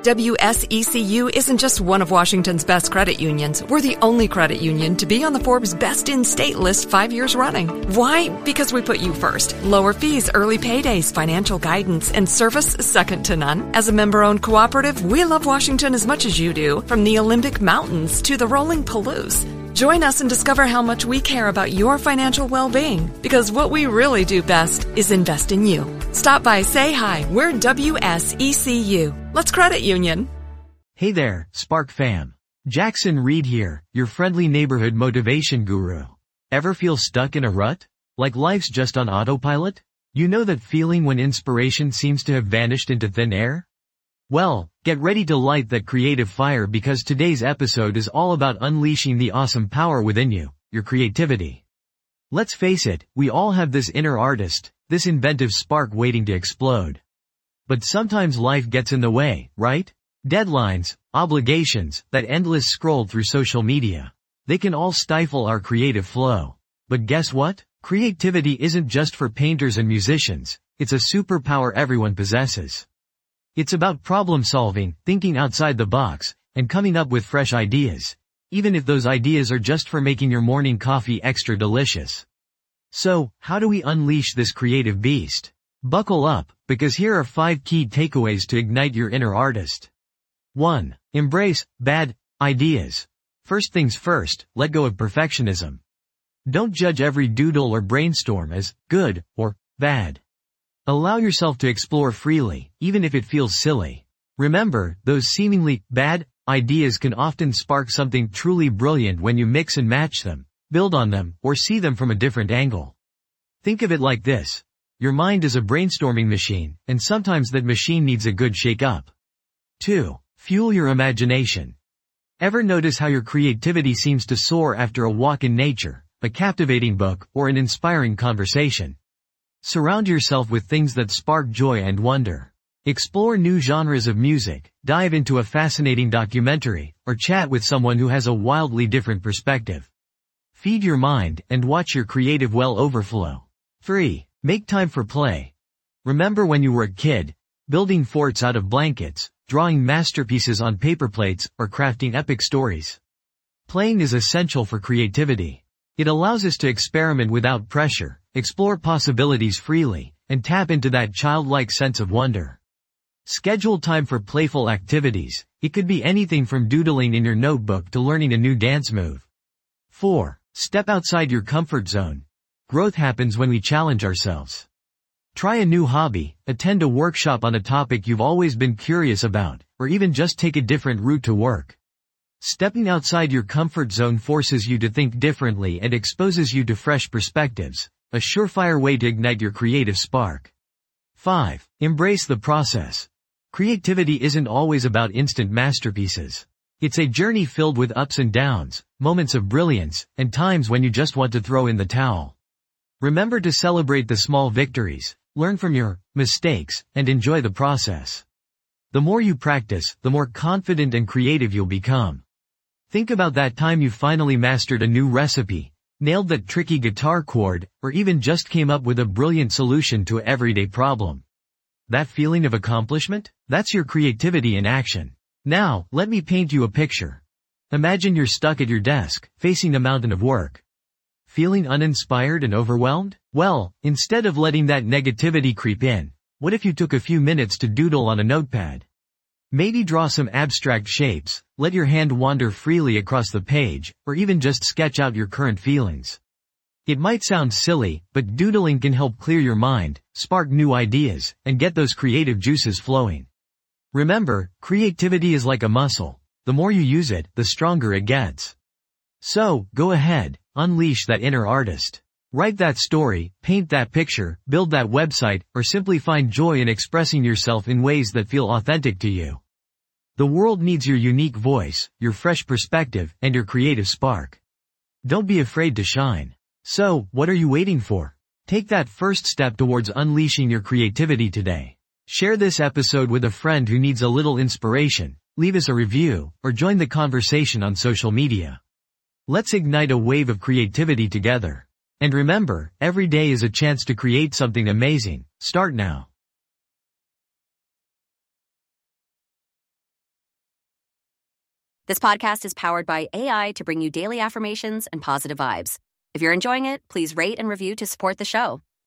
WSECU isn't just one of Washington's best credit unions. We're the only credit union to be on the Forbes Best in State list 5 years running. Why? Because we put you first. Lower fees, early paydays, financial guidance, and service second to none. As a member-owned cooperative, we love Washington as much as you do, from the Olympic Mountains to the rolling Palouse. Join us and discover how much we care about your financial well-being, because what we really do best is invest in you. Stop by, say hi. We're WSECU. Let's credit union. Hey there, Spark fam. Jackson Reed here, your friendly neighborhood motivation guru. Ever feel stuck in a rut? Like life's just on autopilot? You know that feeling when inspiration seems to have vanished into thin air? Well, get ready to light that creative fire, because today's episode is all about unleashing the awesome power within you, your creativity. Let's face it, we all have this inner artist, this inventive spark waiting to explode. But sometimes life gets in the way, right? Deadlines, obligations, that endless scroll through social media. They can all stifle our creative flow. But guess what? Creativity isn't just for painters and musicians. It's a superpower everyone possesses. It's about problem solving, thinking outside the box, and coming up with fresh ideas, even if those ideas are just for making your morning coffee extra delicious. So, how do we unleash this creative beast? Buckle up, because here are 5 key takeaways to ignite your inner artist. 1. Embrace bad ideas. First things first, let go of perfectionism. Don't judge every doodle or brainstorm as good or bad. Allow yourself to explore freely, even if it feels silly. Remember, those seemingly bad ideas can often spark something truly brilliant when you mix and match them, build on them, or see them from a different angle. Think of it like this. Your mind is a brainstorming machine, and sometimes that machine needs a good shake-up. 2. Fuel your imagination. Ever notice how your creativity seems to soar after a walk in nature, a captivating book, or an inspiring conversation? Surround yourself with things that spark joy and wonder. Explore new genres of music, dive into a fascinating documentary, or chat with someone who has a wildly different perspective. Feed your mind and watch your creative well overflow. 3. Make time for play. Remember when you were a kid, building forts out of blankets, drawing masterpieces on paper plates, or crafting epic stories? Playing is essential for creativity. It allows us to experiment without pressure, explore possibilities freely, and tap into that childlike sense of wonder. Schedule time for playful activities. It could be anything from doodling in your notebook to learning a new dance move. 4. Step outside your comfort zone. Growth happens when we challenge ourselves. Try a new hobby, attend a workshop on a topic you've always been curious about, or even just take a different route to work. Stepping outside your comfort zone forces you to think differently and exposes you to fresh perspectives, a surefire way to ignite your creative spark. 5. Embrace the process. Creativity isn't always about instant masterpieces. It's a journey filled with ups and downs, moments of brilliance, and times when you just want to throw in the towel. Remember to celebrate the small victories, learn from your mistakes, and enjoy the process. The more you practice, the more confident and creative you'll become. Think about that time you finally mastered a new recipe, nailed that tricky guitar chord, or even just came up with a brilliant solution to an everyday problem. That feeling of accomplishment? That's your creativity in action. Now, let me paint you a picture. Imagine you're stuck at your desk, facing a mountain of work. Feeling uninspired and overwhelmed? Well, instead of letting that negativity creep in, what if you took a few minutes to doodle on a notepad? Maybe draw some abstract shapes, let your hand wander freely across the page, or even just sketch out your current feelings. It might sound silly, but doodling can help clear your mind, spark new ideas, and get those creative juices flowing. Remember, creativity is like a muscle. The more you use it, the stronger it gets. So, go ahead, unleash that inner artist. Write that story, paint that picture, build that website, or simply find joy in expressing yourself in ways that feel authentic to you. The world needs your unique voice, your fresh perspective, and your creative spark. Don't be afraid to shine. So, what are you waiting for? Take that first step towards unleashing your creativity today. Share this episode with a friend who needs a little inspiration, leave us a review, or join the conversation on social media. Let's ignite a wave of creativity together. And remember, every day is a chance to create something amazing. Start now. This podcast is powered by AI to bring you daily affirmations and positive vibes. If you're enjoying it, please rate and review to support the show.